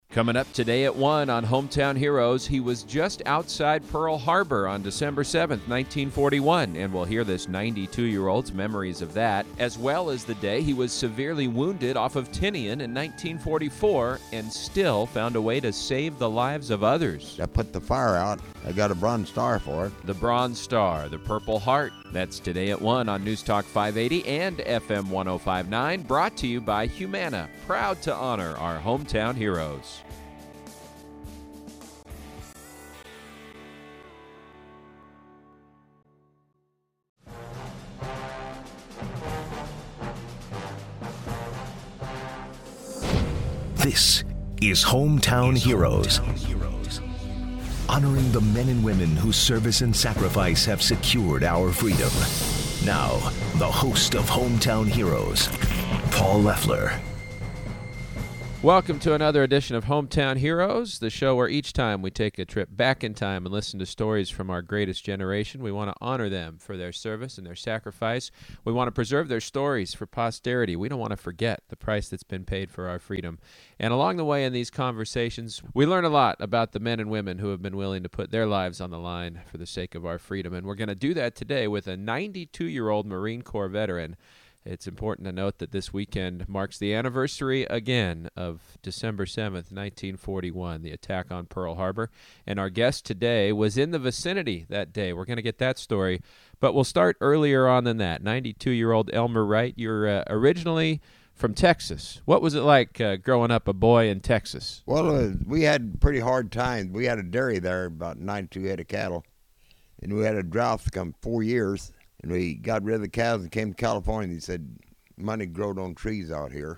Coming up today at 1 on Hometown Heroes, he was just outside Pearl Harbor on December 7th, 1941, and we'll hear this 92-year-old's memories of that, as well as the day he was severely wounded off of Tinian in 1944 and still found a way to save the lives of others. I put the fire out. I got a Bronze Star for it. The Bronze Star, the Purple Heart. That's today at 1 on News Talk 580 and FM 105.9, brought to you by Humana, proud to honor our hometown heroes. This is Hometown Heroes, honoring the men and women whose service and sacrifice have secured our freedom. Now, the host of Hometown Heroes, Paul Leffler. Welcome to another edition of Hometown Heroes, the show where each time we take a trip back in time and listen to stories from our greatest generation. We want to honor them for their service and their sacrifice. We want to preserve their stories for posterity. We don't want to forget the price that's been paid for our freedom. And along the way in these conversations, we learn a lot about the men and women who have been willing to put their lives on the line for the sake of our freedom. And we're going to do that today with a 92-year-old Marine Corps veteran. It's important to note that this weekend marks the anniversary again of December 7th, 1941, the attack on Pearl Harbor. And our guest today was in the vicinity that day. We're going to get that story, but we'll start earlier on than that. 92-year-old Elmer Wright, you're originally from Texas. What was it like growing up a boy in Texas? Well, we had pretty hard times. We had a dairy there, about 92 head of cattle, and we had a drought to come 4 years. And we got rid of the cows and came to California. He said, money growed on trees out here.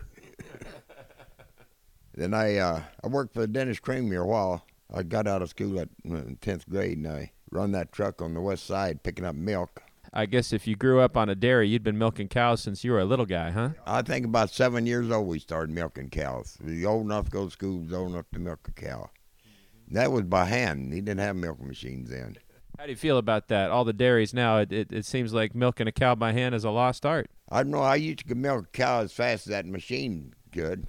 Then I worked for Dennis Creamery a while. I got out of school at 10th grade, and I run that truck on the west side picking up milk. I guess if you grew up on a dairy, you'd been milking cows since you were a little guy, huh? I think about 7 years old we started milking cows. We was old enough to go to school, was old enough to milk a cow. That was by hand. He didn't have milking machines then. How do you feel about that? All the dairies now, it seems like milking a cow by hand is a lost art. I don't know. I used to milk a cow as fast as that machine could.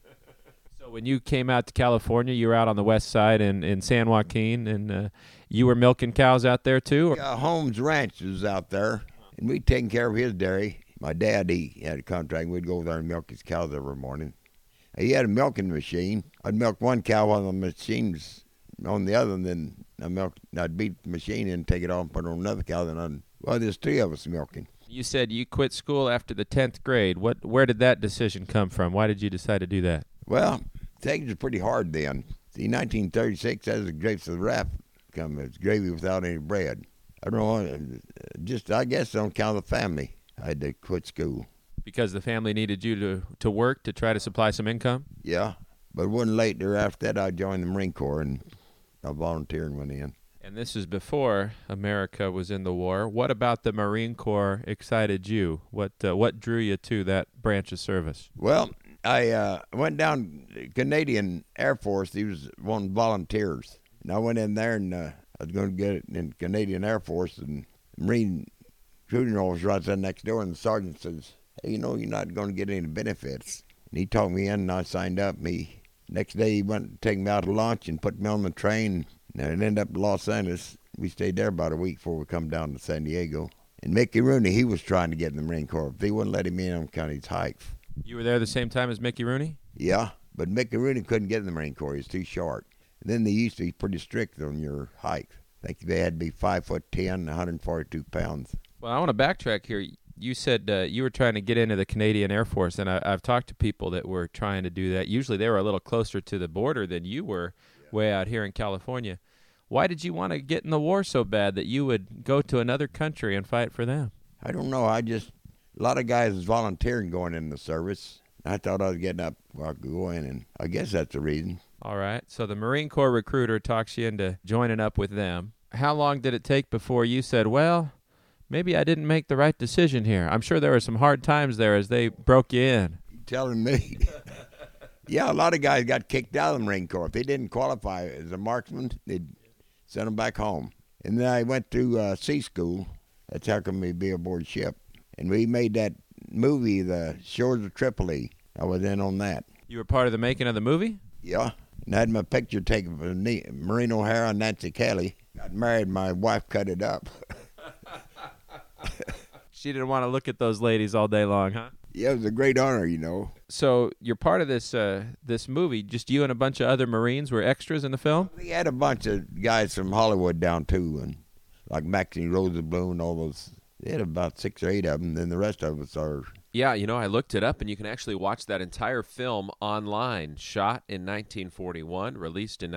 So when you came out to California, you were out on the west side in San Joaquin, and you were milking cows out there too? Holmes Ranch was out there, and we'd taken care of his dairy. My dad, he had a contract, and we'd go over there and milk his cows every morning. He had a milking machine. I'd milk one cow while the machine's on the other, and then I'd beat the machine and take it off and put it on another cow. Then there's three of us milking. You said you quit school after the 10th grade. Where did that decision come from? Why did you decide to do that? Well, things were pretty hard then. See, 1936, as the grapes of the wrath come, it's gravy without any bread. I don't know, I guess on account of the family, I had to quit school. Because the family needed you to work to try to supply some income? Yeah, but it wasn't late there. After that, I joined the Marine Corps, and I volunteered and went in. And this is before America was in the war. What about the Marine Corps excited you? What drew you to that branch of service? Well, I went down to Canadian Air Force. He was one volunteers. And I went in there, and I was going to get it in Canadian Air Force. And the Marine recruiting officer right there next door, and the sergeant says, hey, you're not going to get any benefits. And he talked me in, and I signed up. Next day, he went to take me out to lunch and put me on the train. And it ended up in Los Angeles. We stayed there about a week before we come down to San Diego. And Mickey Rooney, he was trying to get in the Marine Corps. They wouldn't let him in on account of his height. You were there the same time as Mickey Rooney? Yeah, but Mickey Rooney couldn't get in the Marine Corps. He was too short. And then they used to be pretty strict on your height. I think they had to be 5'10", 142 pounds. Well, I want to backtrack here. You said you were trying to get into the Canadian Air Force, and I've talked to people that were trying to do that. Usually they were a little closer to the border than you were, way out here in California. Why did you want to get in the war so bad that you would go to another country and fight for them? I don't know. A lot of guys was volunteering going in the service. I thought I was getting up where I could go in, and I guess that's the reason. All right. So the Marine Corps recruiter talks you into joining up with them. How long did it take before you said, well, maybe I didn't make the right decision here? I'm sure there were some hard times there as they broke you in. You telling me? Yeah, a lot of guys got kicked out of the Marine Corps. If they didn't qualify as a marksman, they'd send them back home. And then I went to sea school. That's how come we be aboard ship. And we made that movie, The Shores of Tripoli. I was in on that. You were part of the making of the movie? Yeah. And I had my picture taken for Maureen O'Hara and Nancy Kelly. Got married, my wife cut it up. She didn't want to look at those ladies all day long, huh? Yeah, it was a great honor, you know. So you're part of this this movie. Just you and a bunch of other Marines were extras in the film? We had a bunch of guys from Hollywood down, too, and like Maxine Rosenblum and all those. They had about 6 or 8 of them, and the rest of us are... Yeah, I looked it up, and you can actually watch that entire film online. Shot in 1941, released in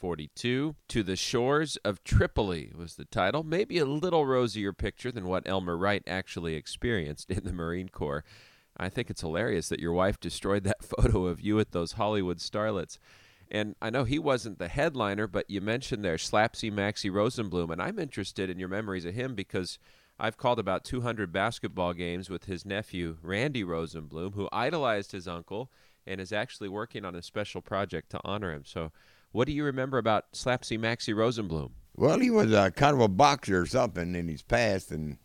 1942. To the Shores of Tripoli was the title. Maybe a little rosier picture than what Elmer Wright actually experienced in the Marine Corps. I think it's hilarious that your wife destroyed that photo of you at those Hollywood starlets. And I know he wasn't the headliner, but you mentioned there Slapsy Maxie Rosenblum, and I'm interested in your memories of him because I've called about 200 basketball games with his nephew, Randy Rosenblum, who idolized his uncle and is actually working on a special project to honor him. So what do you remember about Slapsy Maxie Rosenblum? Well, he was kind of a boxer or something in his past, and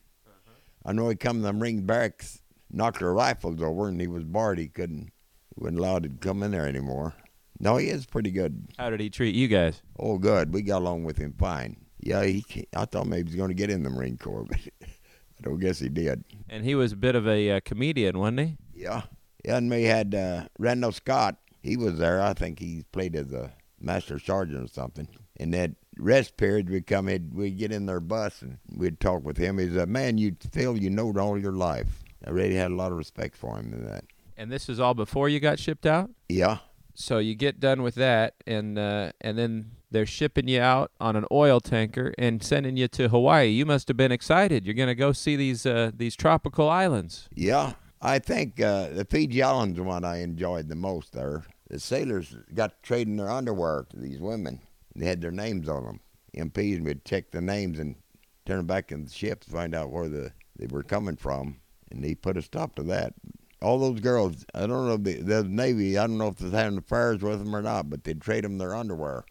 I know he come to the Marine barracks, knocked their rifles over, and he was barred. He wasn't allowed to come in there anymore. No, he is pretty good. How did he treat you guys? Oh, good. We got along with him fine. Yeah, I thought maybe he was going to get in the Marine Corps, but I don't guess he did. And he was a bit of a comedian, wasn't he? Yeah. Yeah, and we had Randall Scott. He was there. I think he played as a master sergeant or something. And that rest period, we'd get in their bus and we'd talk with him. He's a man you'd feel you knowed all your life. I really had a lot of respect for him in that. And this is all before you got shipped out? Yeah. So you get done with that, and then they're shipping you out on an oil tanker and sending you to Hawaii. You must have been excited. You're going to go see these tropical islands. Yeah. I think the Fiji Islands is one I enjoyed the most there. The sailors got trading their underwear to these women. They had their names on them. MPs would check the names and turn them back in the ship to find out where they were coming from. And they put a stop to that. All those girls, I don't know, the Navy, I don't know if they're having affairs with them or not, but they'd trade them their underwear.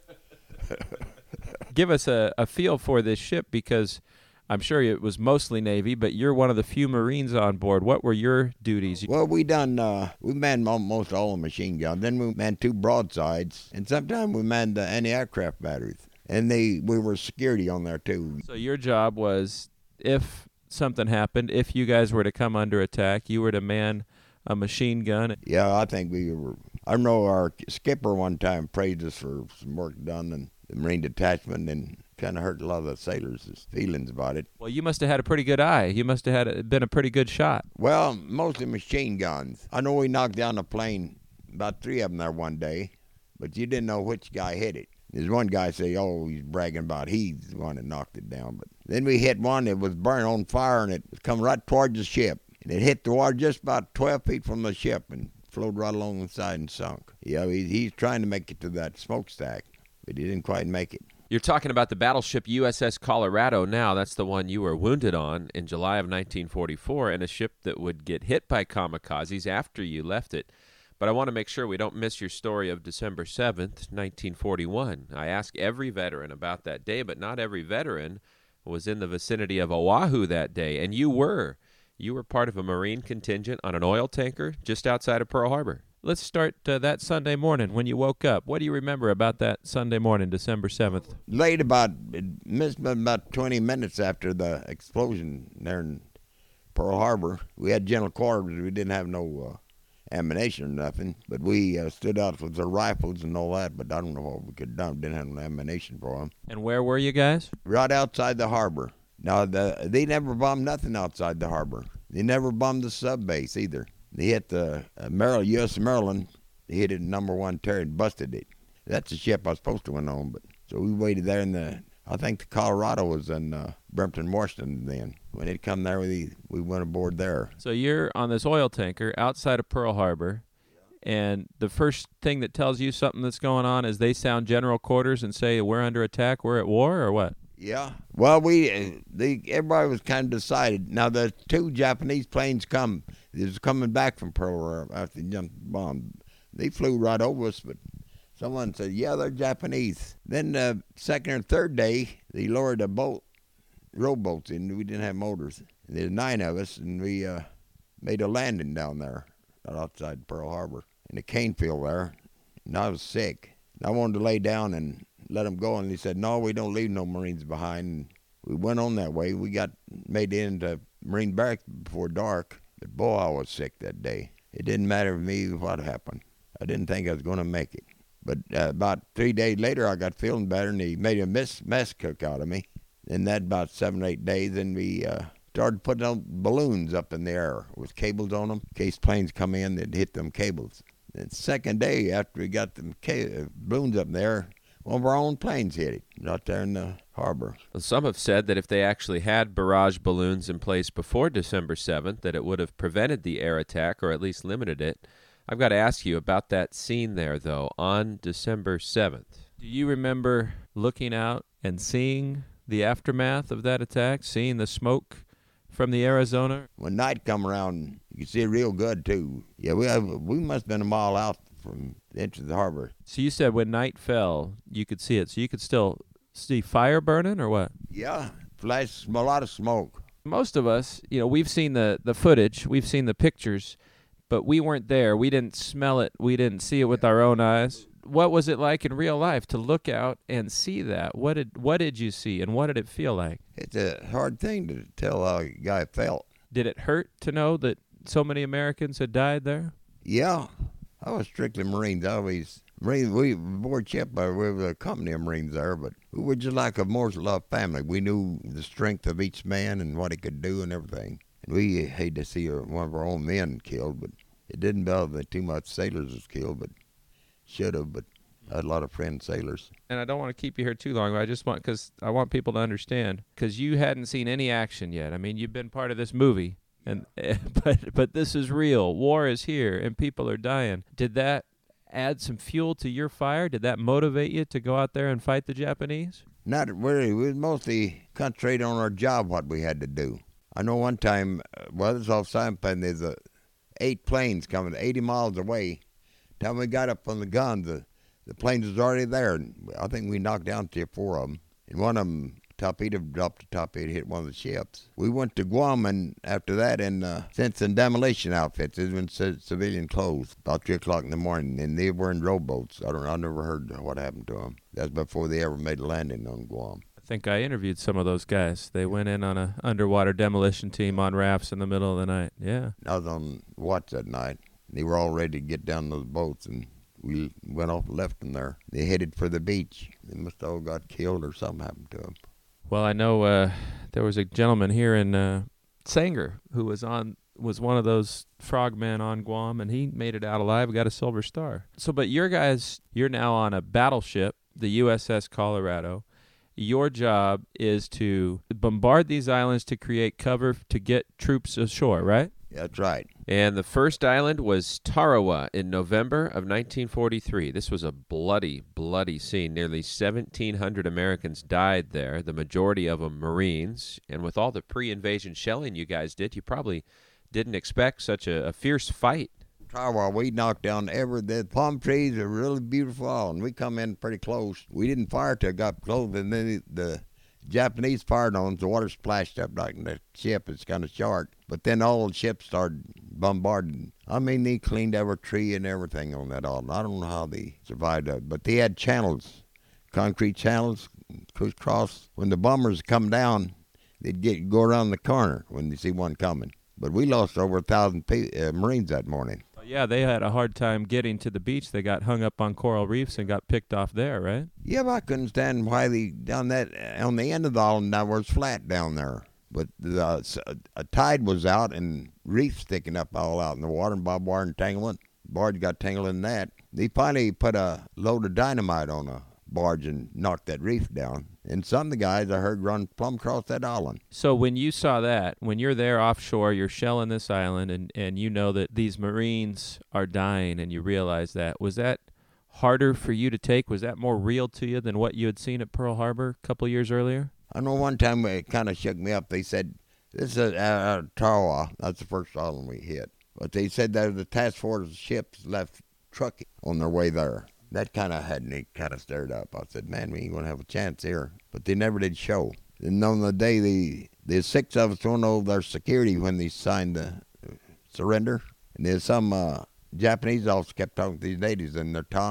Give us a feel for this ship, because I'm sure it was mostly Navy, but you're one of the few Marines on board. What were your duties? Well, we manned almost all the machine guns. Then we manned 2 broadsides, and sometimes we manned the anti-aircraft batteries. And we were security on there, too. So your job was, if something happened, if you guys were to come under attack, you were to man a machine gun. Yeah, I think we were. I know our skipper one time praised us for some work done in the Marine detachment, and kind of hurt a lot of the sailors' feelings about it. Well, you must have had a pretty good eye. You must have been a pretty good shot. Well, mostly machine guns. I know we knocked down a plane, about 3 of them there one day, but you didn't know which guy hit it. There's one guy say, oh, he's bragging about he's the one that knocked it down. But then we hit one that was burning on fire, and it was coming right towards the ship. And it hit the water just about 12 feet from the ship and flowed right along the side and sunk. Yeah, he's trying to make it to that smokestack, but he didn't quite make it. You're talking about the battleship USS Colorado now. That's the one you were wounded on in July of 1944, and a ship that would get hit by kamikazes after you left it. But I want to make sure we don't miss your story of December 7th, 1941. I ask every veteran about that day, but not every veteran was in the vicinity of Oahu that day, and you were. You were part of a Marine contingent on an oil tanker just outside of Pearl Harbor. Let's start that Sunday morning when you woke up. What do you remember about that Sunday morning, December 7th? Late missed about 20 minutes after the explosion there in Pearl Harbor. We had general quarters. We didn't have no ammunition or nothing, but we stood out with the rifles and all that, but I don't know what we could have done. Didn't have no ammunition for them. And where were you guys? Right outside the harbor. Now, they never bombed nothing outside the harbor. They never bombed the sub base either. They hit the U.S. Maryland. They hit it in number 1 turret and busted it. That's the ship I was supposed to went on, but so we waited there I think the Colorado was in Brampton, Washington then. When it come there, we went aboard there. So you're on this oil tanker outside of Pearl Harbor, and the first thing that tells you something that's going on is they sound general quarters and say, we're under attack, we're at war, or what? Yeah. Well, everybody was kind of decided. Now, the 2 Japanese planes was coming back from Pearl Harbor after they jumped the bomb. They flew right over us, but someone said, yeah, they're Japanese. Then the second or third day, they lowered a rowboats in. We didn't have motors. And there's 9 of us, and we made a landing down there outside Pearl Harbor in the cane field there. And I was sick. I wanted to lay down and let them go, and he said, no, we don't leave no Marines behind. And we went on that way. We got made into Marine barracks before dark, but boy, I was sick that day. It didn't matter to me what happened. I didn't think I was going to make it. But about 3 days later, I got feeling better, and he made a mess cook out of me. And that about 7 or 8 days, and we started putting out balloons up in the air with cables on them. In case planes come in, they'd hit them cables. And the second day after we got them balloons up in there, one of our own planes hit it out there in the harbor. Well, some have said that if they actually had barrage balloons in place before December 7th, that it would have prevented the air attack or at least limited it. I've got to ask you about that scene there, though, on December 7th. Do you remember looking out and seeing the aftermath of that attack, seeing the smoke from the Arizona? When night come around, you can see it real good, too. Yeah, we must have been a mile out from the entrance of the harbor. So you said when night fell, you could see it. So you could still see fire burning or what? Yeah, flash, a lot of smoke. Most of us, we've seen the footage, we've seen the pictures, but we weren't there. We didn't smell it. We didn't see it with our own eyes. What was it like in real life to look out and see that? What did you see, and what did it feel like? It's a hard thing to tell how a guy felt. Did it hurt to know that so many Americans had died there? Yeah. I was strictly Marines. We board ship, we were a company of Marines there, but we were just like a more-loved family. We knew the strength of each man and what he could do and everything. And we hate to see one of our own men killed, but it didn't bother me too much. Sailors was killed, but should have, but I had a lot of friends sailors. And I don't want to keep you here too long, but because I want people to understand, because you hadn't seen any action yet. I mean, you've been part of this movie. But this is real. War is here, and people are dying. Did that add some fuel to your fire? Did that motivate you to go out there and fight the Japanese? Not really. We mostly concentrated on our job, what we had to do. I know one time, this was off Saipan, there's 8 planes coming 80 miles away. Time we got up on the guns, the planes was already there. And I think we knocked down 3 or 4 of them. And one of them, torpedo dropped the torpedo, hit one of the ships. We went to Guam, and after that, sent some demolition outfits. It was in civilian clothes about 3 o'clock in the morning, and they were in rowboats. I never heard what happened to them. That's before they ever made a landing on Guam. I think I interviewed some of those guys. They went in on an underwater demolition team on rafts in the middle of the night. Yeah. I was on watch that night. They were all ready to get down those boats, and we went off and left them there. They headed for the beach. They must have all got killed or something happened to them. Well, I know there was a gentleman here in Sanger who was one of those frogmen on Guam, and he made it out alive, got a Silver Star. So, but you're now on a battleship, the USS Colorado. Your job is to bombard these islands to create cover to get troops ashore, right? That's right. And the first island was Tarawa in November of 1943. This was a bloody, bloody scene. Nearly 1,700 Americans died there, the majority of them Marines. And with all the pre-invasion shelling you guys did, you probably didn't expect such a fierce fight. Tarawa, we knocked down the palm trees, a really beautiful island. We come in pretty close. We didn't fire till it got close, and then the Japanese fired on us. The water splashed up like the ship is kind of short. But then all the ships started bombarding. I mean, they cleaned every tree and everything on that island. I don't know how they survived that. But they had channels, concrete channels, crisscross. When the bombers come down, they'd go around the corner when they see one coming. But we lost over 1,000 Marines that morning. Yeah, they had a hard time getting to the beach. They got hung up on coral reefs and got picked off there, right? Yeah, but I couldn't stand why they done that on the end of the island. Now where it's flat down there. But a tide was out and reefs sticking up all out in the water and barbed wire entanglement. Barge got tangled in that. They finally put a load of dynamite on a barge and knocked that reef down. And some of the guys I heard run plumb across that island. So when you saw that, when you're there offshore, you're shelling this island, and you know that these Marines are dying, and you realize that, was that harder for you to take? Was that more real to you than what you had seen at Pearl Harbor a couple of years earlier? I know one time it kind of shook me up. They said, this is Tarawa. That's the first island we hit. But they said that the task force ships left trucking on their way there. That kind of had me kind of stirred up. I said, man, we ain't going to have a chance here. But they never did show. And on the day, there's 6 of us thrown over their security when they signed the surrender. And there's some Japanese officers kept talking to these natives in their tongue.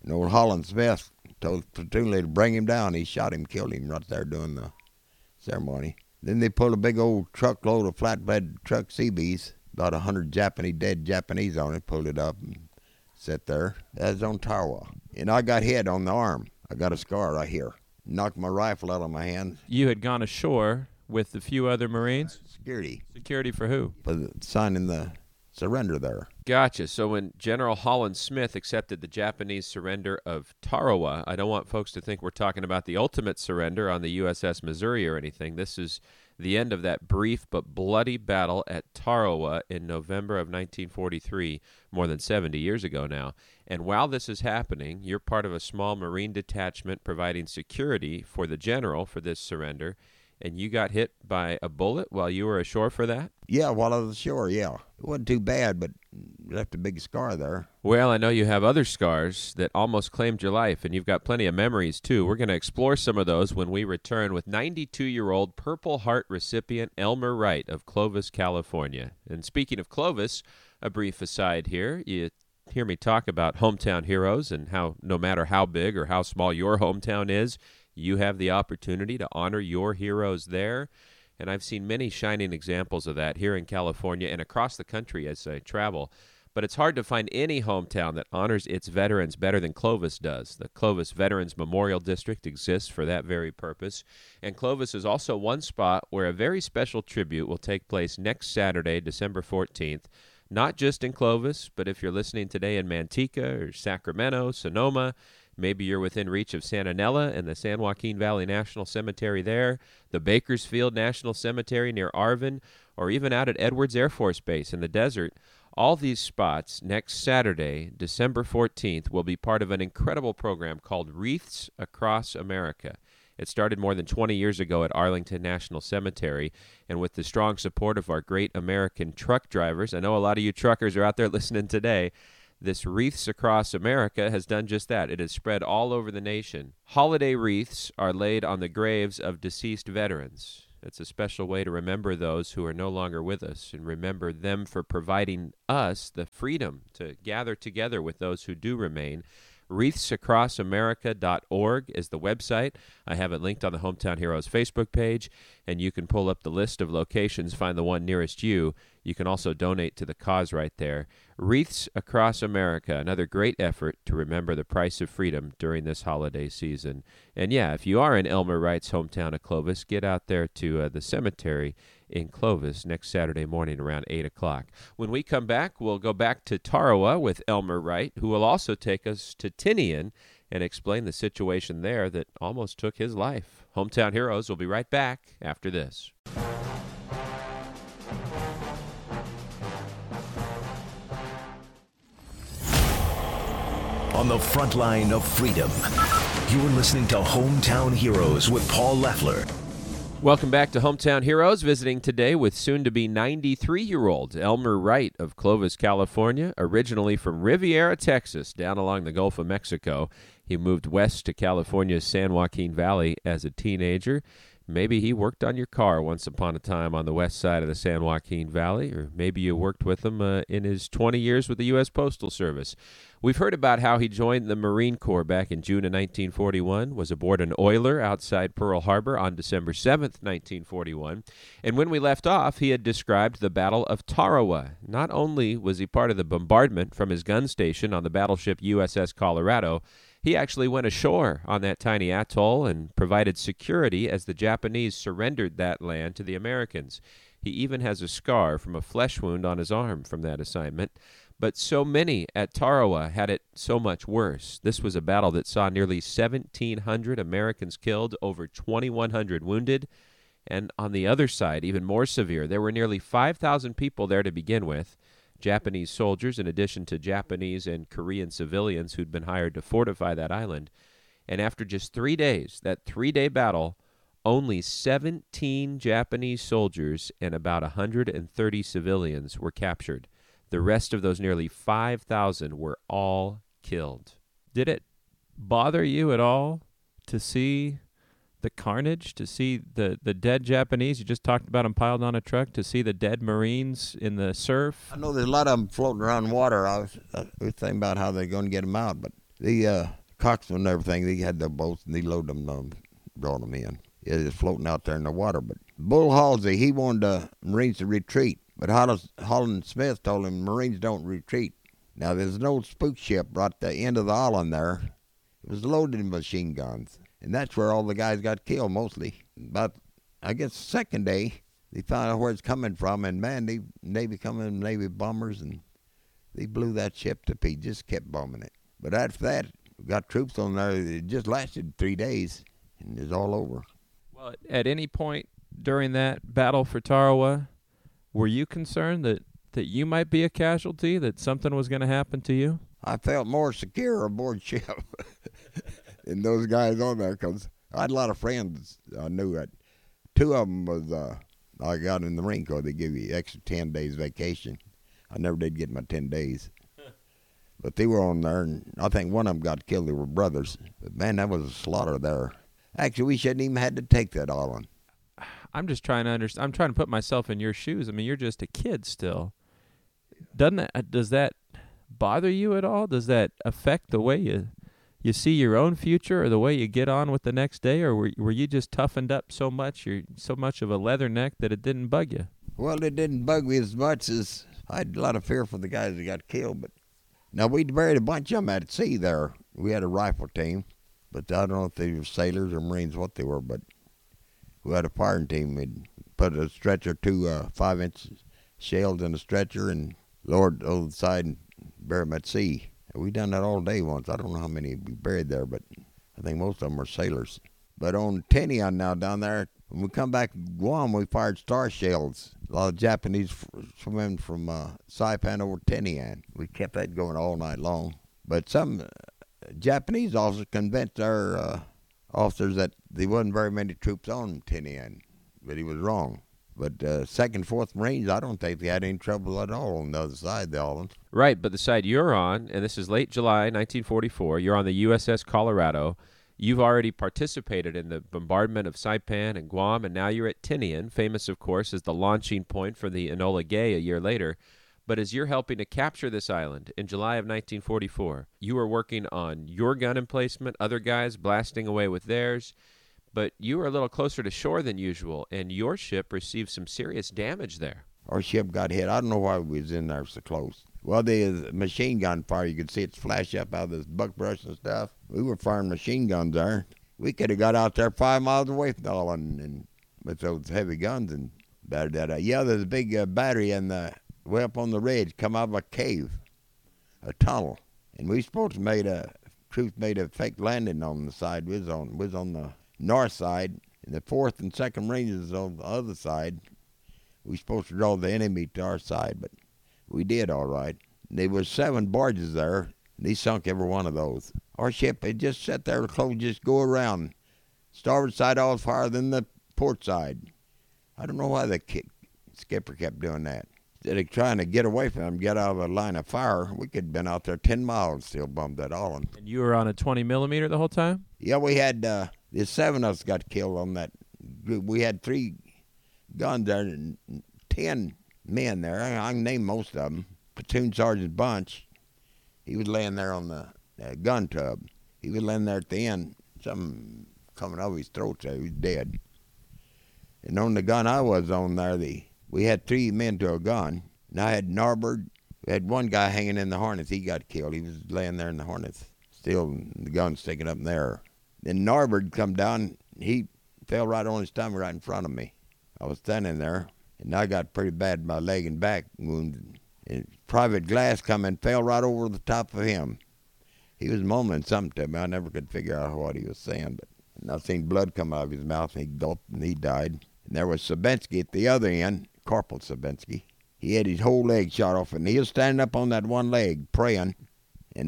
And old Holland Smith told the platoon leader to bring him down. He shot him, killed him right there doing the ceremony. Then they pulled a big old truckload of flatbed truck CBs, about 100 dead Japanese on it, pulled it up and sat there. That was on Tarawa. And I got hit on the arm. I got a scar right here. Knocked my rifle out of my hand. You had gone ashore with a few other Marines? Security. Security for who? For signing the surrender there. Gotcha. So when General Holland Smith accepted the Japanese surrender of Tarawa, I don't want folks to think we're talking about the ultimate surrender on the USS Missouri or anything. This is the end of that brief but bloody battle at Tarawa in November of 1943, more than 70 years ago now. And while this is happening, you're part of a small Marine detachment providing security for the general for this surrender, and you got hit by a bullet while you were ashore for that? Yeah, while I was ashore, yeah. It wasn't too bad, but left a big scar there. Well, I know you have other scars that almost claimed your life, and you've got plenty of memories, too. We're going to explore some of those when we return with 92-year-old Purple Heart recipient Elmer Wright of Clovis, California. And speaking of Clovis, a brief aside here, you hear me talk about hometown heroes and how no matter how big or how small your hometown is, you have the opportunity to honor your heroes there. And I've seen many shining examples of that here in California and across the country as I travel. But it's hard to find any hometown that honors its veterans better than Clovis does. The Clovis Veterans Memorial District exists for that very purpose. And Clovis is also one spot where a very special tribute will take place next Saturday, December 14th. Not just in Clovis, but if you're listening today in Manteca or Sacramento, Sonoma, maybe you're within reach of Santa Nella and the San Joaquin Valley National Cemetery there, the Bakersfield National Cemetery near Arvin, or even out at Edwards Air Force Base in the desert. All these spots next Saturday, December 14th, will be part of an incredible program called Wreaths Across America. It started more than 20 years ago at Arlington National Cemetery, and with the strong support of our great American truck drivers, I know a lot of you truckers are out there listening today, this Wreaths Across America has done just that. It has spread all over the nation. Holiday wreaths are laid on the graves of deceased veterans. It's a special way to remember those who are no longer with us and remember them for providing us the freedom to gather together with those who do remain. WreathsAcrossAmerica.org is the website. I have it linked on the Hometown Heroes Facebook page, and you can pull up the list of locations, find the one nearest you. You can also donate to the cause right there. Wreaths Across America, another great effort to remember the price of freedom during this holiday season. And yeah, if you are in Elmer Wright's hometown of Clovis, get out there to the cemetery in Clovis next Saturday morning around 8 o'clock. When we come back, we'll go back to Tarawa with Elmer Wright, who will also take us to Tinian and explain the situation there that almost took his life. Hometown Heroes will be right back after this. On the front line of freedom, you're listening to Hometown Heroes with Paul Leffler. Welcome back to Hometown Heroes, visiting today with soon-to-be 93-year-old Elmer Wright of Clovis, California, originally from Riviera, Texas, down along the Gulf of Mexico. He moved west to California's San Joaquin Valley as a teenager. Maybe he worked on your car once upon a time on the west side of the San Joaquin Valley, or maybe you worked with him in his 20 years with the U.S. Postal Service. We've heard about how he joined the Marine Corps back in June of 1941, was aboard an oiler outside Pearl Harbor on December 7th, 1941, and when we left off, he had described the Battle of Tarawa. Not only was he part of the bombardment from his gun station on the battleship USS Colorado, he actually went ashore on that tiny atoll and provided security as the Japanese surrendered that land to the Americans. He even has a scar from a flesh wound on his arm from that assignment. But so many at Tarawa had it so much worse. This was a battle that saw nearly 1,700 Americans killed, over 2,100 wounded. And on the other side, even more severe, there were nearly 5,000 people there to begin with. Japanese soldiers, in addition to Japanese and Korean civilians who'd been hired to fortify that island. And after just 3 days, that 3-day battle, only 17 Japanese soldiers and about 130 civilians were captured. The rest of those nearly 5,000 were all killed. Did it bother you at all to see the carnage, to see the dead Japanese? You just talked about them piled on a truck, to see the dead Marines in the surf. I know there's a lot of them floating around water. I was thinking about how they're going to get them out, but The coxswain and everything, they had their boats and they loaded them, brought them in. It was floating out there in the water. But Bull Halsey, he wanted the Marines to retreat. But Holland Smith told him Marines don't retreat. Now, there's an old spook ship right at the end of the island there. It was loaded with machine guns. And that's where all the guys got killed mostly. But I guess the second day, they found out where it's coming from. And, man, Navy bombers, and they blew that ship to pieces, just kept bombing it. But after that, we got troops on there. It just lasted 3 days, and it was all over. Well, at any point during that battle for Tarawa, were you concerned that you might be a casualty, that something was going to happen to you? I felt more secure aboard ship than those guys on there, because I had a lot of friends I knew that. 2 of them was, I got in the Marine Corps. They give you extra 10 days vacation. I never did get my 10 days. But they were on there, and I think one of them got killed. They were brothers. But, man, that was a slaughter there. Actually, we shouldn't even had to take that island. I'm just trying to understand. I'm trying to put myself in your shoes. I mean, you're just a kid still. Does that bother you at all? Does that affect the way you see your own future, or the way you get on with the next day, or were you just toughened up so much, you're so much of a leather neck that it didn't bug you? Well, it didn't bug me as much as I had a lot of fear for the guys that got killed. But now, we buried a bunch of them at sea there. We had a rifle team, but I don't know if they were sailors or Marines, what they were, but we had a firing team. We'd put a stretcher, 2 5-inch shells in a stretcher, and lowered over the side and bury them at sea. We done that all day once. I don't know how many we buried there, but I think most of them were sailors. But on Tinian now down there, when we come back to Guam, we fired star shells. A lot of Japanese swimming from Saipan over Tinian. We kept that going all night long. But some Japanese officers convinced our officers that there wasn't very many troops on Tinian, but he was wrong. But 2nd, 4th Marines, I don't think they had any trouble at all on the other side of the island. Right, but the side you're on, and this is late July 1944, you're on the USS Colorado. You've already participated in the bombardment of Saipan and Guam, and now you're at Tinian, famous, of course, as the launching point for the Enola Gay a year later. But as you're helping to capture this island in July of 1944, you were working on your gun emplacement, other guys blasting away with theirs, but you were a little closer to shore than usual, and your ship received some serious damage there. Our ship got hit. I don't know why we was in there so close. Well, the machine gun fire, you could see it flash up out of this buckbrush and stuff. We were firing machine guns there. We could have got out there 5 miles away from the island and with those heavy guns and battered that out. Yeah, there's a big battery way up on the ridge, come out of a cave, a tunnel. And we supposed to troops made a fake landing on the side. We was on the north side, and the 4th and 2nd Rangers on the other side. We supposed to draw the enemy to our side, but we did all right. There was 7 barges there, and they sunk every one of those. Our ship had just sat there close, just go around. Starboard side all higher than the port side. I don't know why the skipper kept doing that. Instead of trying to get away from them, get out of a line of fire, we could have been out there 10 miles and still bombed that island. And you were on a 20 millimeter the whole time? Yeah, we had, there's 7 of us got killed on that group. We had 3 guns there and 10 men there. I can name most of them. Platoon Sergeant Bunch, he was laying there on the gun tub. He was laying there at the end, something coming over his throat, so he was dead. And on the gun I was on there, we had 3 men to a gun. And I had Narbord. We had one guy hanging in the harness. He got killed. He was laying there in the harness, still the gun sticking up in there. Then Narbord come down. He fell right on his stomach right in front of me. I was standing there, and I got pretty bad my leg and back wound. And Private Glass come and fell right over the top of him. He was mumbling something to me. I never could figure out what he was saying, but I seen blood come out of his mouth, and he gulped, and he died. And there was Sabensky at the other end, Corporal Sabensky. He had his whole leg shot off, and he was standing up on that one leg praying, and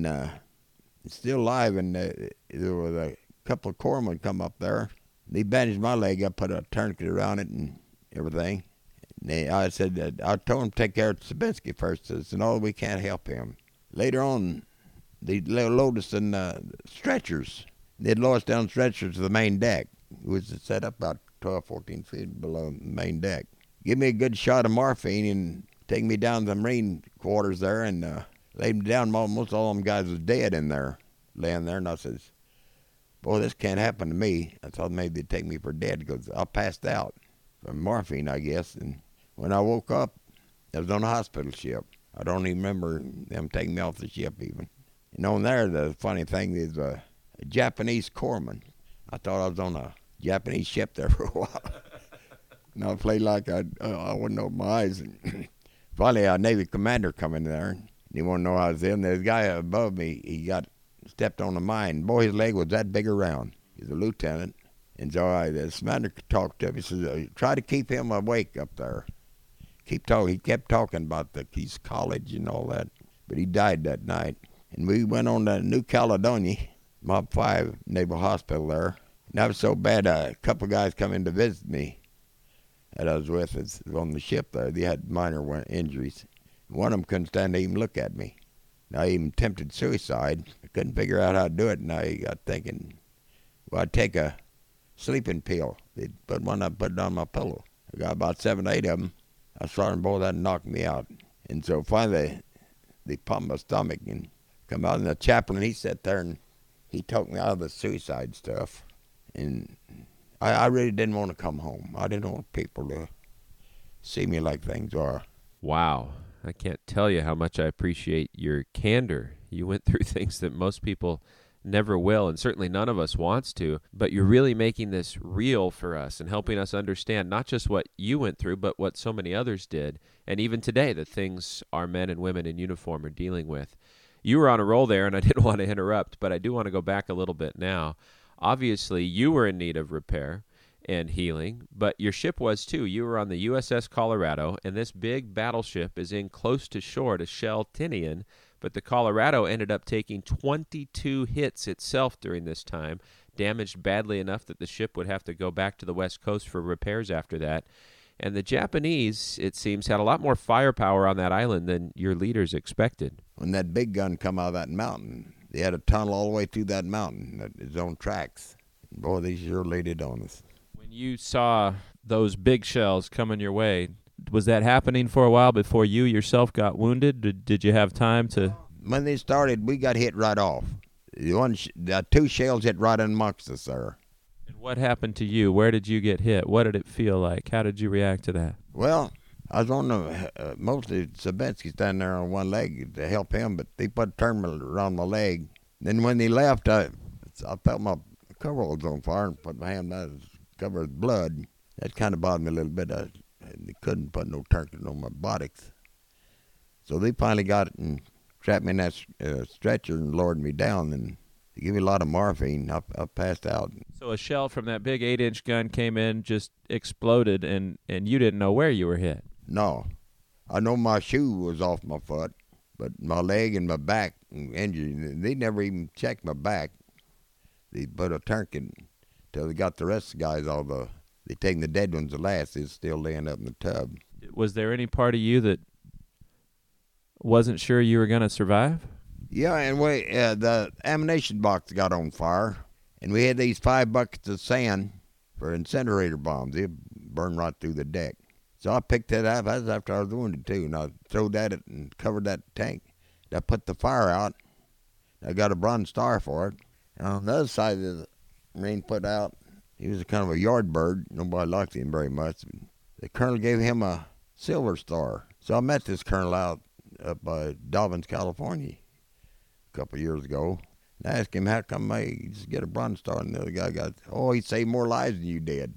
still alive. And there was a couple of corpsmen come up there. They bandaged my leg up, put a tourniquet around it and everything. And I said, I told him to take care of Sabensky first. I said, no, we can't help him. Later on, they loaded us in stretchers. They'd lower us down stretchers to the main deck. It was set up about 12, 14 feet below the main deck. Give me a good shot of morphine and take me down to the Marine quarters there and laid me down. Most all them guys was dead in there. laying there, and I says, boy, this can't happen to me. I thought maybe they'd take me for dead because I passed out from morphine, I guess. And when I woke up, I was on a hospital ship. I don't even remember them taking me off the ship even. And on there, the funny thing is a Japanese corpsman. I thought I was on a Japanese ship there for a while. And I played like I wouldn't open my eyes. And finally, a Navy commander come in there. And he wanted to know I was in. There's a guy above me. He got stepped on the mine. Boy, his leg was that big around. He's a lieutenant. And so the commander talked to him. He says, try to keep him awake up there. Keep talking. He kept talking about his college and all that. But he died that night. And we went on to New Caledonia, Mob 5 Naval Hospital there. And that was so bad, a couple of guys come in to visit me that I was with on the ship there. They had minor injuries. One of them couldn't stand to even look at me. And I even attempted suicide. I couldn't figure out how to do it, and I got thinking, well, I'd take a sleeping pill. They'd put one up, put it on my pillow. I got about 7 or 8 of them. I saw them both, that knocked me out. And so finally, they pumped my stomach and come out, and the chaplain, he sat there and he talked me out of the suicide stuff. And I really didn't want to come home. I didn't want people to see me like things are. Wow. I can't tell you how much I appreciate your candor. You went through things that most people never will, and certainly none of us wants to, but you're really making this real for us and helping us understand not just what you went through, but what so many others did, and even today, the things our men and women in uniform are dealing with. You were on a roll there, and I didn't want to interrupt, but I do want to go back a little bit now. Obviously, you were in need of repair and healing, but your ship was too. You were on the USS Colorado, and this big battleship is in close to shore to shell Tinian, but the Colorado ended up taking 22 hits itself during this time, damaged badly enough that the ship would have to go back to the West Coast for repairs after that. And the Japanese, it seems, had a lot more firepower on that island than your leaders expected. When that big gun come out of that mountain, they had a tunnel all the way through that mountain, its own tracks. Boy, they sure laid it on us. When you saw those big shells coming your way, was that happening for a while before you yourself got wounded? Did you have time to? When they started, we got hit right off. The 2 shells hit right amongst us there. And what happened to you? Where did you get hit? What did it feel like? How did you react to that? Well, I was on the, mostly Sabinsky standing there on one leg to help him, but they put a terminal around my leg. Then when they left, I felt my coveralls on fire and put my hand down, it was covered with blood. That kind of bothered me a little bit. They couldn't put no tourniquet on my buttocks. So they finally got it and trapped me in that stretcher and lowered me down, and they gave me a lot of morphine. I passed out. So a shell from that big 8-inch gun came in, just exploded, and you didn't know where you were hit. No. I know my shoe was off my foot, but my leg and my back injured. They never even checked my back. They put a tourniquet until they got the rest of the guys all the... They taking the dead ones the last. They're still laying up in the tub. Was there any part of you that wasn't sure you were going to survive? Yeah, and the ammunition box got on fire, and we had these 5 buckets of sand for incinerator bombs. They burned right through the deck. So I picked that up. That was after I was wounded, too, and I threw that and covered that tank. I put the fire out. I got a Bronze Star for it. And on the other side of the Marine put out, he was a kind of a yard bird. Nobody liked him very much. The colonel gave him a Silver Star. So I met this colonel out up by Dobbins, California, a couple of years ago. And I asked him, how come I just get a Bronze Star? And the other guy got, he saved more lives than you did.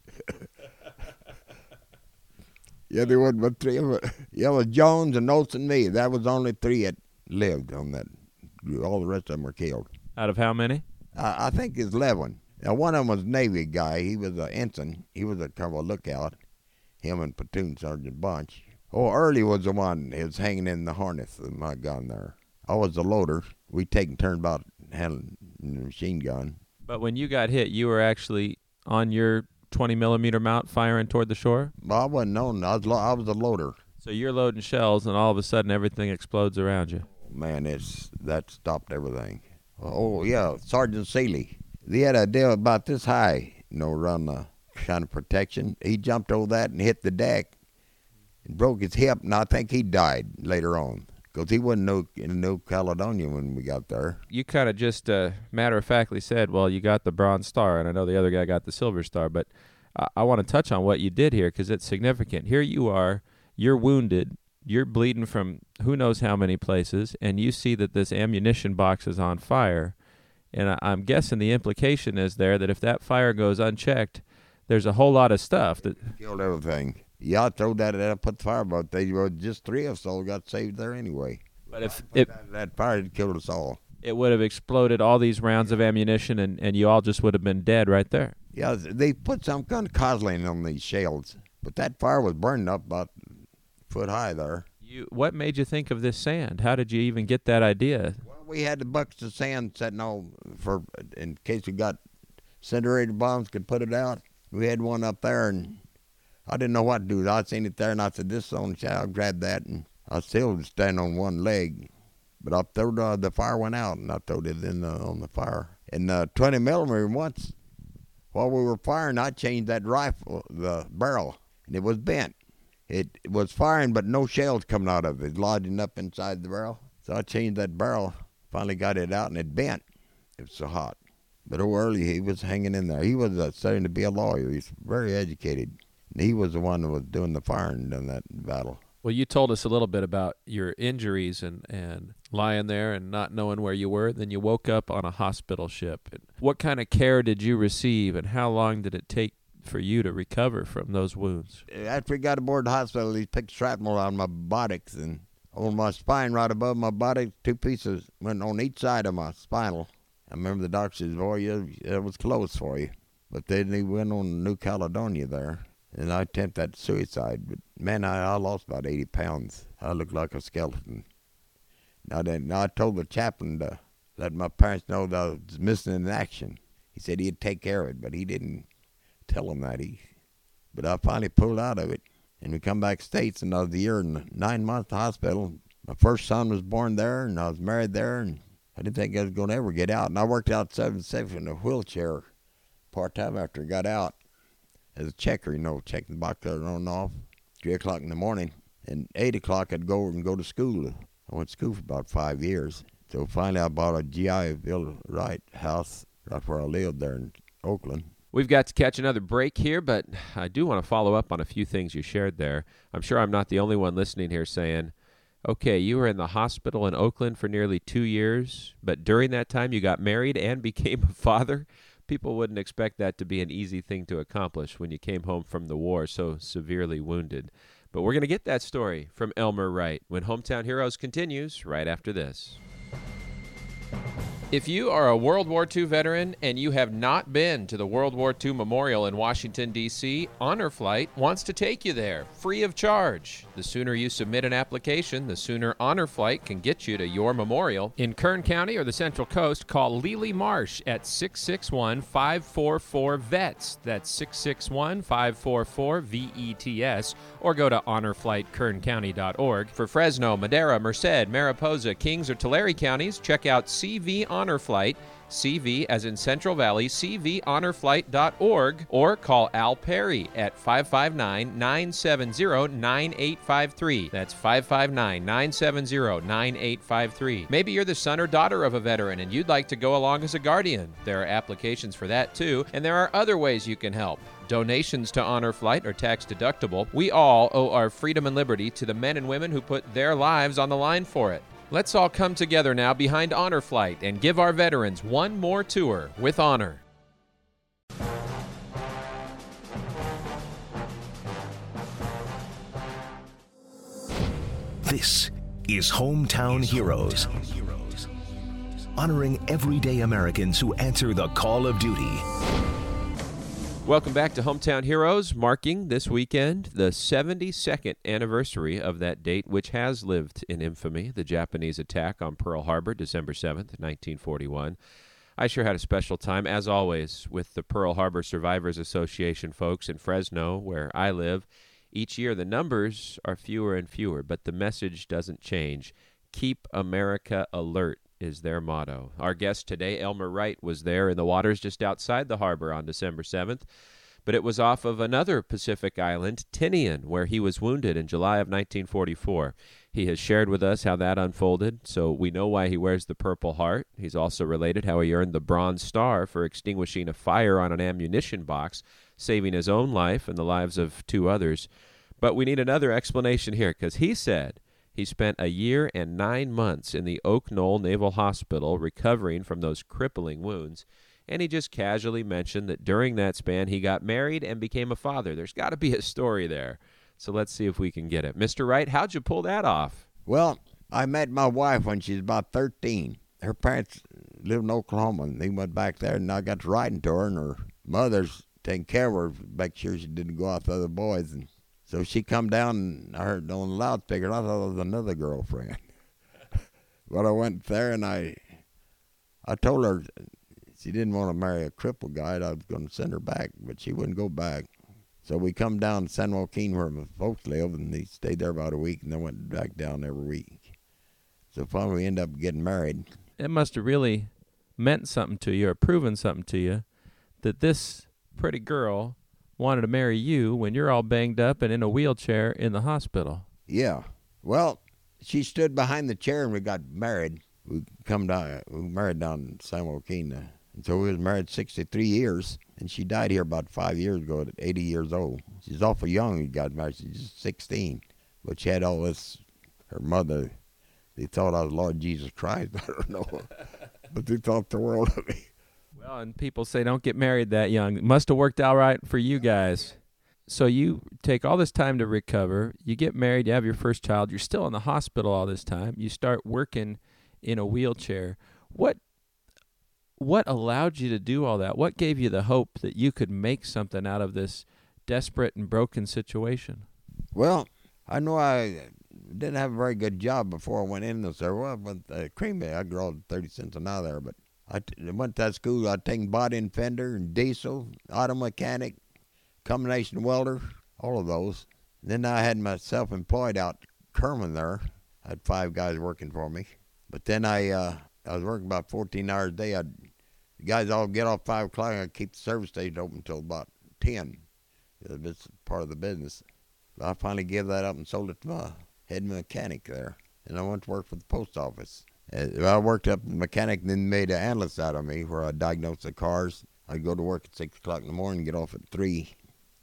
Yeah, there wasn't but 3 of us. Yeah, it was Jones and Oates and me. That was only 3 that lived on that. All the rest of them were killed. Out of how many? I think it's 11. Now, one of them was a Navy guy. He was an ensign. He was a kind of a lookout. Him and Platoon Sergeant Bunch. Early was the one that was hanging in the harness of my gun there. I was the loader. We take turn about handling the machine gun. But when you got hit, you were actually on your 20-millimeter mount firing toward the shore? Well, I wasn't on. I was a loader. So you're loading shells, and all of a sudden everything explodes around you. Man, that stopped everything. Oh, yeah, Sergeant Seeley. They had a deal about this high, around the kind of protection. He jumped over that and hit the deck and broke his hip, and I think he died later on. because he wasn't in New Caledonia when we got there. You kind of just matter-of-factly said, well, you got the Bronze Star, and I know the other guy got the Silver Star, but I want to touch on what you did here because it's significant. Here you are, you're wounded, you're bleeding from who knows how many places, and you see that this ammunition box is on fire. And I'm guessing the implication is there that if that fire goes unchecked, there's a whole lot of stuff that killed everything. Yeah, I throwed that at put the fire, but they were just 3 of us all got saved there anyway. But if that fire had killed us all. It would have exploded all these rounds of ammunition, and you all just would have been dead right there. Yeah, they put some kind of cosling on these shells, but that fire was burning up about a foot high there. What made you think of this sand? How did you even get that idea? Well, we had the buckets of sand sitting all for in case we got incinerator bombs, could put it out. We had one up there, and I didn't know what to do. I seen it there, and I said, "This is on the shell." I grabbed that, and I still was standing on one leg. But I throwed the fire went out, and I throwed it on the fire. And 20 millimeter once, while we were firing, I changed that rifle, the barrel, and it was bent. It was firing, but no shells coming out of it. It was lodging up inside the barrel. So I changed that barrel, finally got it out, and it bent. It was so hot. But early, he was hanging in there. He was studying to be a lawyer. He's very educated. And he was the one that was doing the firing in that battle. Well, you told us a little bit about your injuries and lying there and not knowing where you were. Then you woke up on a hospital ship. What kind of care did you receive, and how long did it take for you to recover from those wounds? After we got aboard the hospital, he picked shrapnel out of my buttocks, and on my spine right above my buttocks, 2 pieces went on each side of my spinal. I remember the doctor said, "Boy, it was close for you." But then he went on New Caledonia there. And I attempted that suicide, but man, I lost about 80 pounds. I looked like a skeleton. Now I told the chaplain to let my parents know that I was missing in action. He said he'd take care of it, but he didn't tell them that. But I finally pulled out of it, and we come back States, and I was a year and 9 months in the hospital. My first son was born there, and I was married there, and I didn't think I was going to ever get out. And I worked out 7-7 in a wheelchair part-time after I got out. As a checker, checking the box on and off, 3 o'clock in the morning. And 8 o'clock, I'd go to school. I went to school for about 5 years. So finally, I bought a GI Bill Wright house right where I lived there in Oakland. We've got to catch another break here, but I do want to follow up on a few things you shared there. I'm sure I'm not the only one listening here saying, okay, you were in the hospital in Oakland for nearly 2 years, but during that time you got married and became a father. People wouldn't expect that to be an easy thing to accomplish when you came home from the war so severely wounded. But we're going to get that story from Elmer Wright when Hometown Heroes continues right after this. If you are a World War II veteran and you have not been to the World War II Memorial in Washington, D.C., Honor Flight wants to take you there, free of charge. The sooner you submit an application, the sooner Honor Flight can get you to your memorial. In Kern County or the Central Coast, call Lely Marsh at 661-544-VETS. That's 661-544-VETS. Or go to honorflightKernCounty.org. For Fresno, Madera, Merced, Mariposa, Kings, or Tulare counties, check out CV Honor Flight, CV as in Central Valley, cvhonorflight.org, or call Al Perry at 559-970-9853. That's 559-970-9853. Maybe you're the son or daughter of a veteran and you'd like to go along as a guardian. There are applications for that too, and there are other ways you can help. Donations to Honor Flight are tax deductible. We all owe our freedom and liberty to the men and women who put their lives on the line for it. Let's all come together now behind Honor Flight and give our veterans one more tour with honor. This is Hometown Heroes, honoring everyday Americans who answer the call of duty. Welcome back to Hometown Heroes, marking this weekend the 72nd anniversary of that date, which has lived in infamy, the Japanese attack on Pearl Harbor, December 7th, 1941. I sure had a special time, as always, with the Pearl Harbor Survivors Association folks in Fresno, where I live. Each year the numbers are fewer and fewer, but the message doesn't change. Keep America alert is their motto. Our guest today, Elmer Wright, was there in the waters just outside the harbor on December 7th, but it was off of another Pacific island, Tinian, where he was wounded in July of 1944. He has shared with us how that unfolded, so we know why he wears the Purple Heart. He's also related how he earned the Bronze Star for extinguishing a fire on an ammunition box, saving his own life and the lives of 2 others. But we need another explanation here, because he said he spent a year and 9 months in the Oak Knoll Naval Hospital recovering from those crippling wounds, and he just casually mentioned that during that span he got married and became a father. There's got to be a story there. So let's see if we can get it. Mr. Wright, how'd you pull that off? Well, I met my wife when she was about 13. Her parents lived in Oklahoma, and they went back there, and I got to writing to her, and her mother's taking care of her, make sure she didn't go out with other boys. And so she come down, and I heard on the loudspeaker, and I thought it was another girlfriend. But I went there, and I told her she didn't want to marry a crippled guy. I was going to send her back, but she wouldn't go back. So we come down to San Joaquin where my folks live, and they stayed there about a week, and then went back down every week. So finally we ended up getting married. It must have really meant something to you or proven something to you that this pretty girl wanted to marry you when you're all banged up and in a wheelchair in the hospital. Yeah. Well, she stood behind the chair, and we got married. We married down in San Joaquin. And so we was married 63 years, and she died here about 5 years ago at 80 years old. She's awful young when she got married. She's just 16. But she had all this, her mother, they thought I was Lord Jesus Christ. I don't know. But they thought the world of me. Well, and people say don't get married that young. It must have worked out right for you guys. So you take all this time to recover. You get married. You have your first child. You're still in the hospital all this time. You start working in a wheelchair. What allowed you to do all that? What gave you the hope that you could make something out of this desperate and broken situation? Well, I know I didn't have a very good job before I went in this there. Well, I went Cream Bay. I drawed 30 cents an hour there, but I went to that school. I'd taken body and fender and diesel, auto mechanic, combination welder, all of those. Then I had myself employed out Kerman there. I had 5 guys working for me. But then I was working about 14 hours a day. The guys all get off 5 o'clock, and I'd keep the service station open until about 10. It's part of the business. But I finally gave that up and sold it to my head mechanic there. And I went to work for the post office. I worked up the mechanic and then made an analyst out of me where I diagnosed the cars. I'd go to work at 6 o'clock in the morning and get off at 3.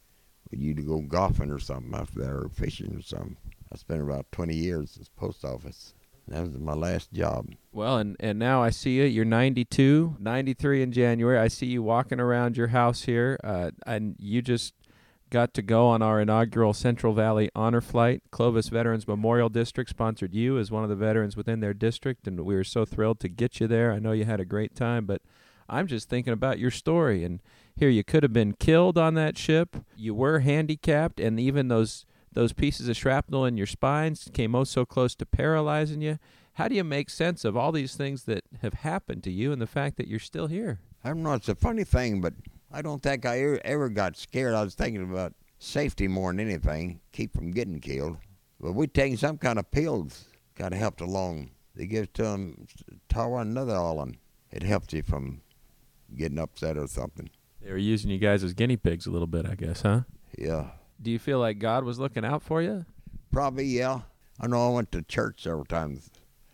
You to go golfing or something after that, or fishing or something. I spent about 20 years at the post office. That was my last job. Well, and now I see you. You're 92, 93 in January. I see you walking around your house here, and you just got to go on our inaugural Central Valley Honor Flight. Clovis Veterans Memorial District sponsored you as one of the veterans within their district, and we were so thrilled to get you there. I know you had a great time, but I'm just thinking about your story. And here you could have been killed on that ship. You were handicapped, and even those pieces of shrapnel in your spines came oh so close to paralyzing you. How do you make sense of all these things that have happened to you and the fact that you're still here? I don't know. It's a funny thing, but I don't think I ever got scared. I was thinking about safety more than anything, keep from getting killed. But we taking some kind of pills, got helped along. They give to them, tell one another all, and it helps you from getting upset or something. They were using you guys as guinea pigs a little bit, I guess, huh? Yeah. Do you feel like God was looking out for you? Probably, yeah. I know I went to church several times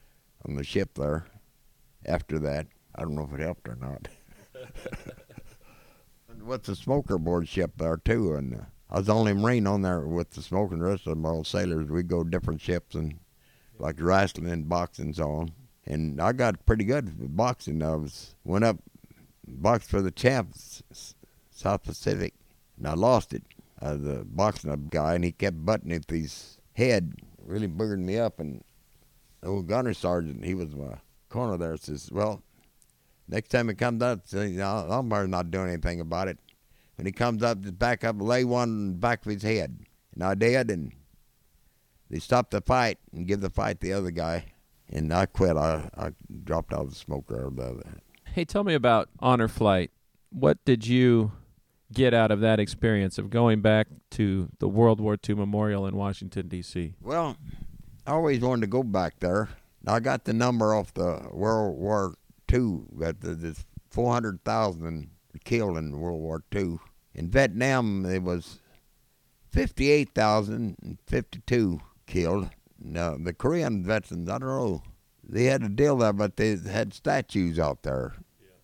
on the ship there after that. I don't know if it helped or not. With the smoker board ship there, too, and I was the only Marine on there with the smoker, and the rest of them all sailors. We go different ships, and like wrestling and boxing and so on. And I got pretty good at boxing. Went up, boxed for the champs, South Pacific, and I lost it. I was boxing a guy, and he kept butting at his head, really boogered me up. And the old gunner sergeant, he was my corner there, says, well, next time he comes up, I'm not doing anything about it. When he comes up, just back up, lay one in the back of his head. And I did, and they stopped the fight and give the fight to the other guy. And I quit. I dropped out of the smoker. Hey, tell me about Honor Flight. What did you get out of that experience of going back to the World War II Memorial in Washington, D.C.? Well, I always wanted to go back there. I got the number off the World War II, that there's 400,000 killed in World War II. In Vietnam, it was 58,052 killed. No, the Korean veterans, I don't know. They had a deal there, but they had statues out there.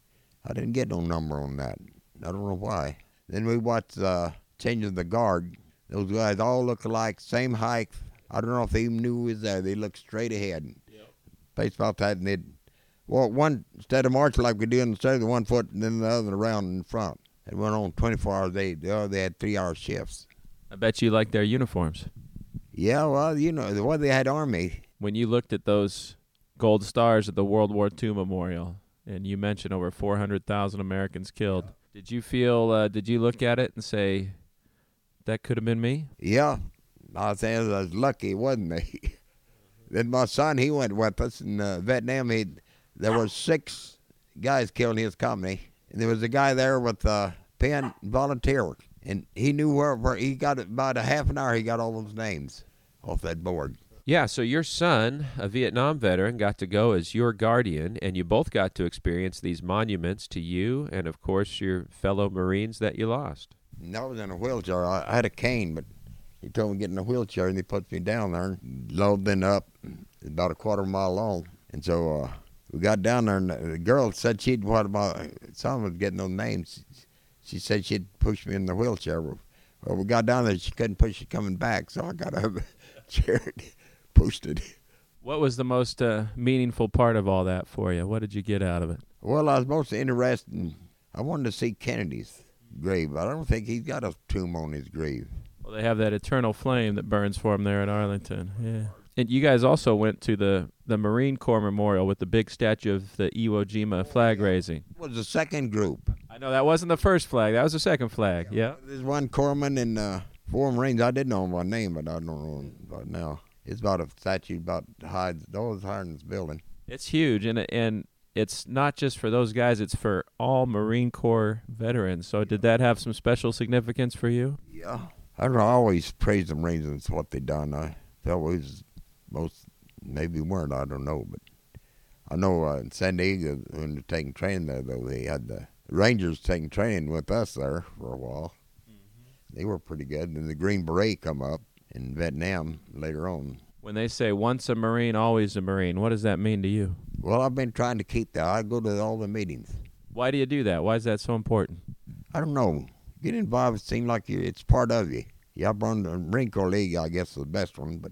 I didn't get no number on that. I don't know why. Then we watched Change of the Guard. Those guys all look alike, same height. I don't know if they even knew who was there. They looked straight ahead. Face about that, and they'd walk one, instead of marching like we do in the States, 1 foot and then the other around in front. It went on 24 hours a day. They had 3-hour shifts. I bet you like their uniforms. Yeah, well, you know, they had Army. When you looked at those gold stars at the World War II Memorial, and you mentioned over 400,000 Americans killed, did you feel, did you look at it and say, that could have been me? Yeah. I was lucky, wasn't he? Then my son, he went with us in Vietnam. There were 6 guys killed in his company. And there was a guy there with a pen, volunteer. And he knew where he got about a half an hour, he got all those names off that board. Yeah, so your son, a Vietnam veteran, got to go as your guardian, and you both got to experience these monuments to you and, of course, your fellow Marines that you lost. And I was in a wheelchair. I had a cane, but he told me to get in a wheelchair, and he puts me down there and loaded it up about a quarter mile long. And so we got down there, and the girl said my son was getting those names. She said she'd push me in the wheelchair. Well, we got down there, she couldn't push it coming back, so I got out of the chair and pushed it. What was the most meaningful part of all that for you? What did you get out of it? Well, I was most interested in, I wanted to see Kennedy's grave. I don't think he's got a tomb on his grave. Well, they have that eternal flame that burns for him there at Arlington. Yeah. And you guys also went to the Marine Corps Memorial with the big statue of the Iwo Jima flag raising. It was the second group. I know that wasn't the first flag. That was the second flag. Yeah. There's one corpsman and 4 Marines. I did know my name, but I don't know about now. It's about a statue about higher than this building. It's huge, and it's not just for those guys. It's for all Marine Corps veterans. So did that have some special significance for you? Yeah. I don't know. I always praise the Marines and what they done. I felt it was most, maybe weren't, I don't know. But I know in San Diego, when they're taking training there, though, they had the Rangers taking training with us there for a while. Mm-hmm. They were pretty good. And the Green Beret come up in Vietnam later on. When they say once a Marine, always a Marine, what does that mean to you? Well, I've been trying to keep that. I go to all the meetings. Why do you do that? Why is that so important? I don't know. Get involved, it seems like it's part of you. Yeah, I belong to the Marine Corps League, I guess, is the best one, but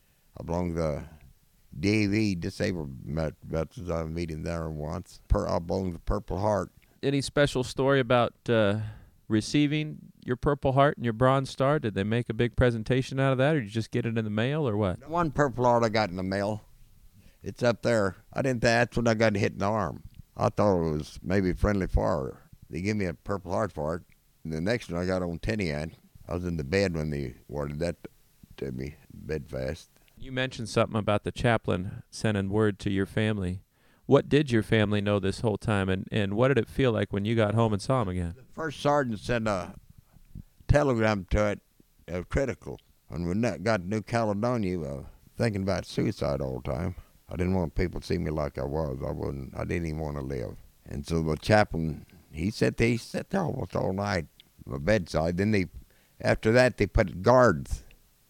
I belong to the DAV, Disabled Veterans. I have a meeting there once. I belong to Purple Heart. Any special story about receiving your Purple Heart and your Bronze Star? Did they make a big presentation out of that, or did you just get it in the mail, or what? One Purple Heart I got in the mail. It's up there. I didn't think that's when I got hit in the arm. I thought it was maybe friendly fire. They gave me a Purple Heart for it. And the next one I got on Tinian. I was in the bed when they awarded that to me, bedfast. You mentioned something about the chaplain sending word to your family. What did your family know this whole time, and what did it feel like when you got home and saw him again? The first sergeant sent a telegram to it, critical. When we got to New Caledonia, thinking about suicide all the time. I didn't want people to see me like I was. I didn't even want to live. And so the chaplain, he sat there almost all night at my bedside. Then after that, they put guards.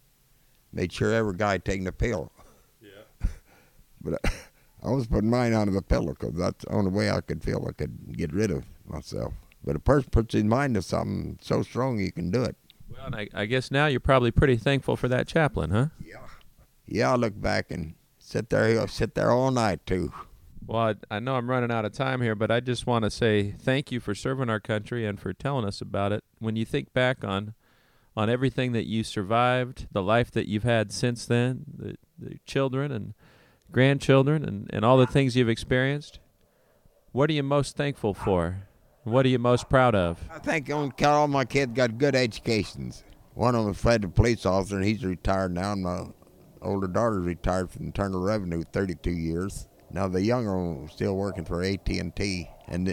Made sure every guy taking a pill. Yeah. But I was putting mine under the pillow because that's the only way I could feel I could get rid of myself. But a person puts his mind to something so strong you can do it. Well, and I guess now you're probably pretty thankful for that chaplain, huh? Yeah. Yeah, I look back and sit there all night, too. Well, I know I'm running out of time here, but I just want to say thank you for serving our country and for telling us about it. When you think back on everything that you survived, the life that you've had since then, the children and grandchildren and all the things you've experienced, what are you most thankful for? What are you most proud of? I think all my kids got good educations. One of them was a police officer, and he's retired now, and my older daughter's retired from Internal Revenue 32 years. Now the younger one was still working for AT&T. And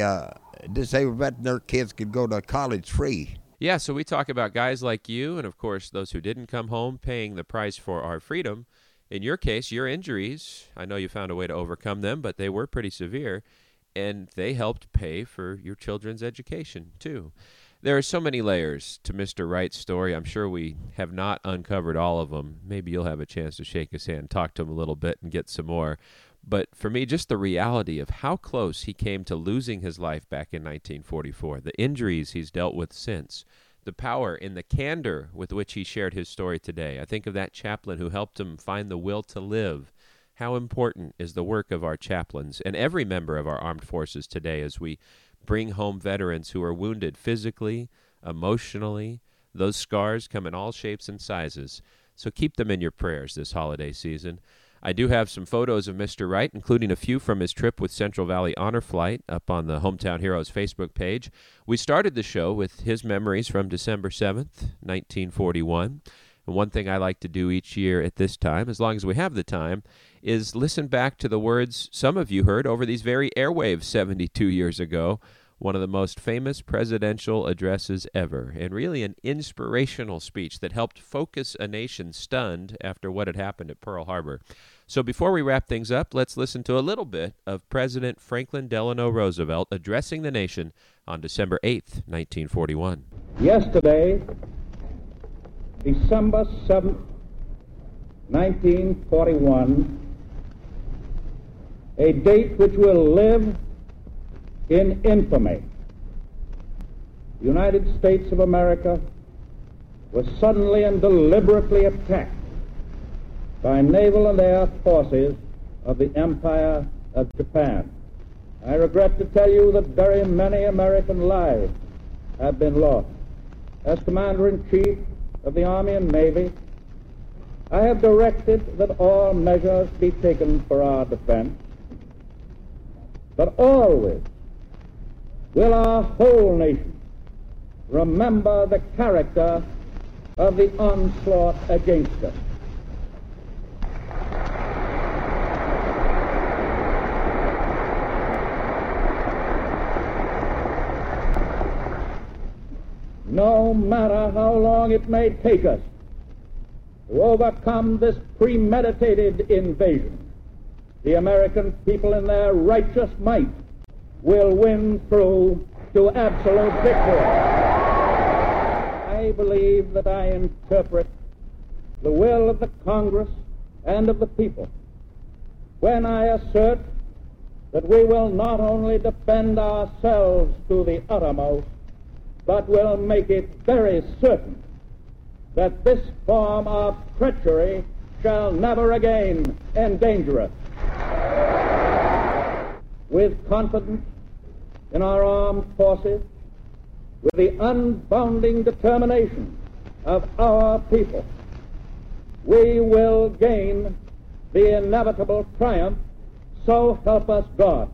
disabled veterans, their kids could go to college free. Yeah, so we talk about guys like you and, of course, those who didn't come home paying the price for our freedom. In your case, your injuries, I know you found a way to overcome them, but they were pretty severe, and they helped pay for your children's education, too. There are so many layers to Mr. Wright's story. I'm sure we have not uncovered all of them. Maybe you'll have a chance to shake his hand, talk to him a little bit, and get some more. But for me, just the reality of how close he came to losing his life back in 1944, the injuries he's dealt with since, the power in the candor with which he shared his story today. I think of that chaplain who helped him find the will to live. How important is the work of our chaplains and every member of our armed forces today as we bring home veterans who are wounded physically, emotionally. Those scars come in all shapes and sizes. So keep them in your prayers this holiday season. I do have some photos of Mr. Wright, including a few from his trip with Central Valley Honor Flight up on the Hometown Heroes Facebook page. We started the show with his memories from December 7th, 1941. And one thing I like to do each year at this time, as long as we have the time, is listen back to the words some of you heard over these very airwaves 72 years ago, one of the most famous presidential addresses ever, and really an inspirational speech that helped focus a nation stunned after what had happened at Pearl Harbor. So before we wrap things up, let's listen to a little bit of President Franklin Delano Roosevelt addressing the nation on December 8th, 1941. Yesterday, December 7th, 1941, a date which will live in infamy. The United States of America was suddenly and deliberately attacked by naval and air forces of the Empire of Japan. I regret to tell you that very many American lives have been lost. As Commander-in-Chief of the Army and Navy, I have directed that all measures be taken for our defense, but always will our whole nation remember the character of the onslaught against us. No matter how long it may take us to overcome this premeditated invasion, the American people in their righteous might will win through to absolute victory. I believe that I interpret the will of the Congress and of the people when I assert that we will not only defend ourselves to the uttermost, but will make it very certain that this form of treachery shall never again endanger us. With confidence in our armed forces, with the unbounding determination of our people, we will gain the inevitable triumph, so help us God.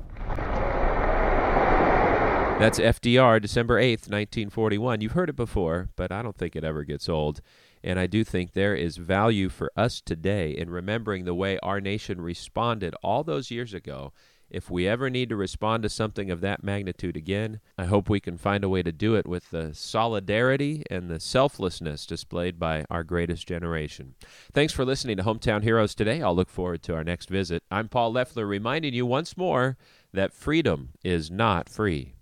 That's FDR, December 8th, 1941. You've heard it before, but I don't think it ever gets old. And I do think there is value for us today in remembering the way our nation responded all those years ago. If we ever need to respond to something of that magnitude again, I hope we can find a way to do it with the solidarity and the selflessness displayed by our greatest generation. Thanks for listening to Hometown Heroes today. I'll look forward to our next visit. I'm Paul Leffler, reminding you once more that freedom is not free.